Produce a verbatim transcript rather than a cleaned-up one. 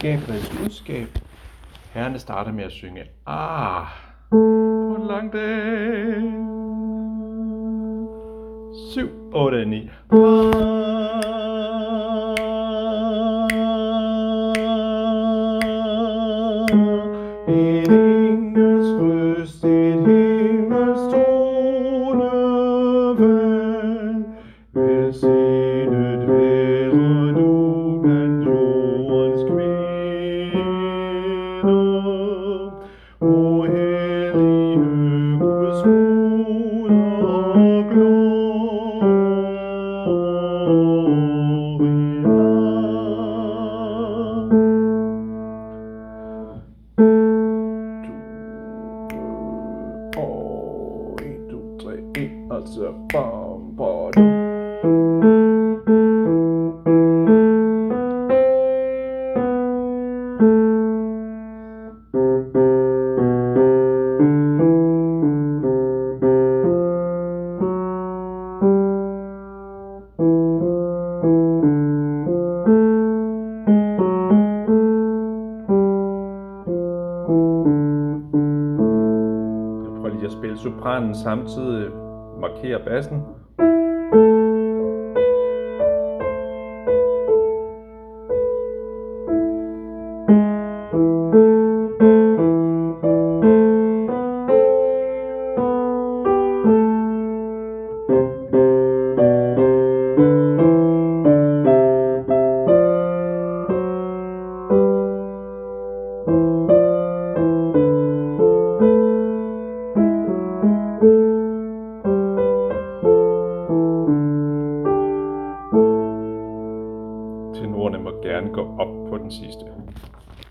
skab eller et slutskab. Herrerne starter med at synge ah på en lang dag. syv, otte, ni. En engels røst, et himmels tonevalg. Velsignet være du blandt jordens kvinder. O hellige Guds moder og Og en, to, tre, en, og så bam, bam. Jeg prøver lige at spille sopranen samtidig, markere bassen. Tenorerne må gerne gå op på den sidste.